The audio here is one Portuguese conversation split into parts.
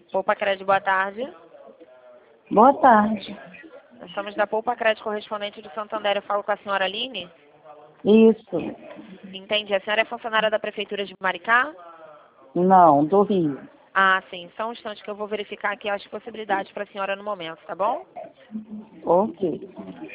Poupa Crédito, boa tarde. Boa tarde. Nós somos da Poupa Crédito correspondente do Santander. Eu falo com a senhora Aline? Isso. Entendi. A senhora é funcionária da Prefeitura de Maricá? Não, do Rio. Ah, sim. Só um instante que eu vou verificar aqui as possibilidades para a senhora no momento, tá bom? Ok.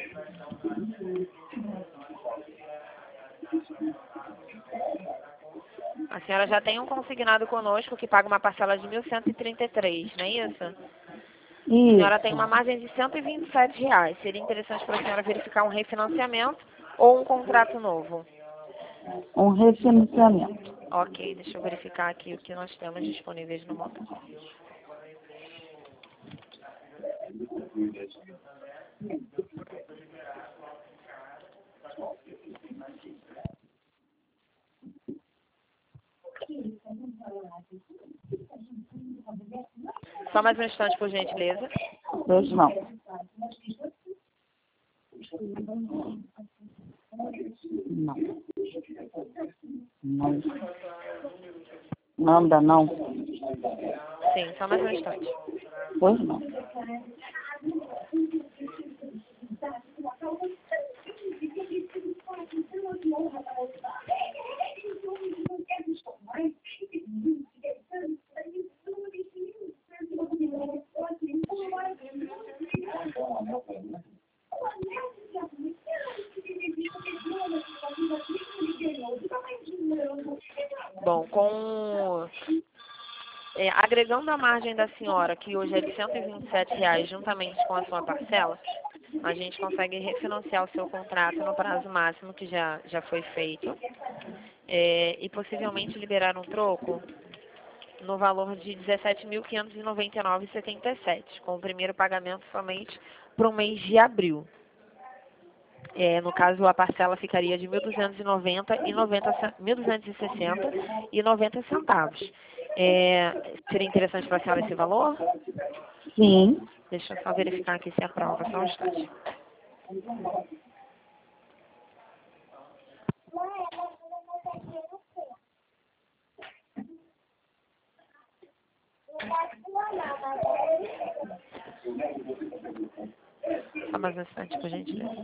A senhora já tem um consignado conosco que paga uma parcela de 1.133, não é isso? A senhora tem uma Isso. margem de R$ 127. Seria interessante para a senhora verificar um refinanciamento ou um contrato novo? Um refinanciamento. Ok, deixa eu verificar aqui o que nós temos disponíveis no momento. Só mais um instante, por gentileza. Pois não. Não. Não. Manda não. Sim, só mais um instante. Pois não. Bom, agregando a margem da senhora, que hoje é de R$ 127, juntamente com a sua parcela, a gente consegue refinanciar o seu contrato no prazo máximo que já foi feito e possivelmente liberar um troco no valor de R$ 17.599,77, com o primeiro pagamento somente para o mês de abril. No caso, a parcela ficaria de 1.260,90 seria interessante para a senhora esse valor? Sim. Deixa eu só verificar aqui se aprova, só um instante. Só mais um instante, por gentileza.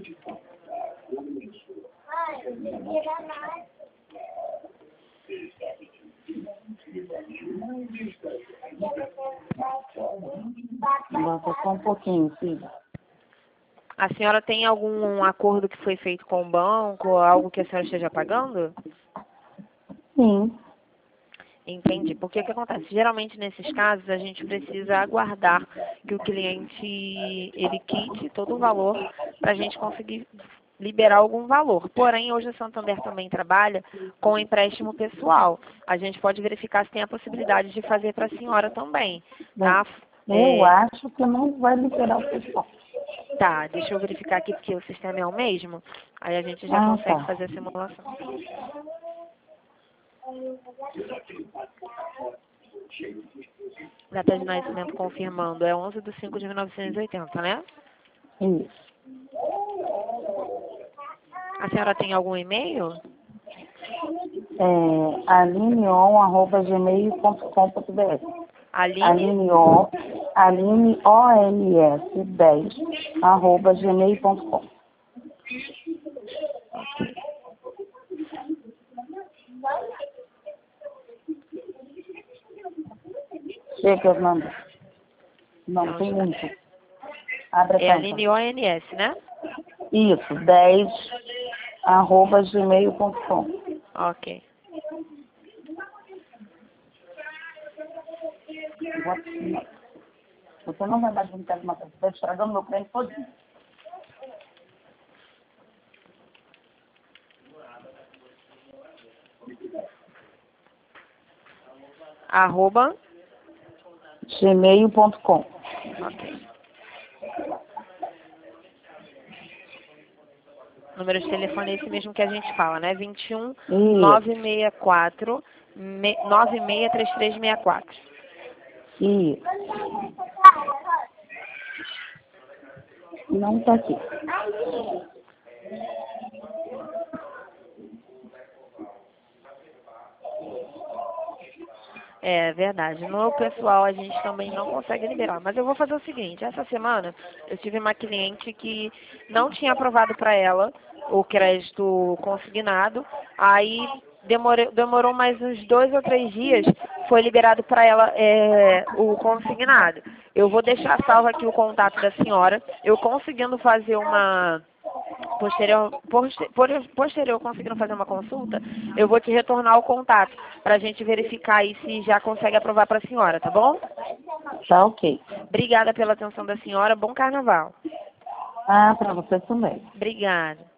Bota só um pouquinho, filha. A senhora tem algum acordo que foi feito com o banco, algo que a senhora esteja pagando? Sim. Entendi. Porque o que acontece? Geralmente, nesses casos, a gente precisa aguardar que o cliente ele quite todo o valor para a gente conseguir liberar algum valor. Porém, hoje a Santander também trabalha com empréstimo pessoal. A gente pode verificar se tem a possibilidade de fazer para a senhora também, tá? Eu acho que não vai liberar o pessoal. Tá, deixa eu verificar aqui porque o sistema é o mesmo. Aí a gente já consegue Tá. fazer a simulação. Data de nascimento confirmando, é 11/5/1980, né? Isso. A senhora tem algum e-mail? alineon@gmail.com.br. Aline? OLS10@gmail.com. Chega, Fernanda. Não, tem muito. Abre a É tampa. Aline ONS, né? Isso, 10@gmail.com. Ok. Você não vai mais brincar de uma coisa. Você está estragando meu creme todo. Arroba? gmail.com. Ok. Número de telefone é esse mesmo que a gente fala, né? 21 964 963364. Isso. Não está aqui. É verdade. No pessoal a gente também não consegue liberar. Mas eu vou fazer o seguinte, essa semana eu tive uma cliente que não tinha aprovado para ela o crédito consignado, aí demorou mais uns 2 ou 3 dias, foi liberado para ela o consignado. Eu vou deixar salvo aqui o contato da senhora. Eu conseguindo fazer uma posterior conseguindo fazer uma consulta, eu vou te retornar o contato para a gente verificar aí se já consegue aprovar para a senhora, tá bom? Tá ok. Obrigada pela atenção da senhora. Bom carnaval. Ah, para você também. Obrigada.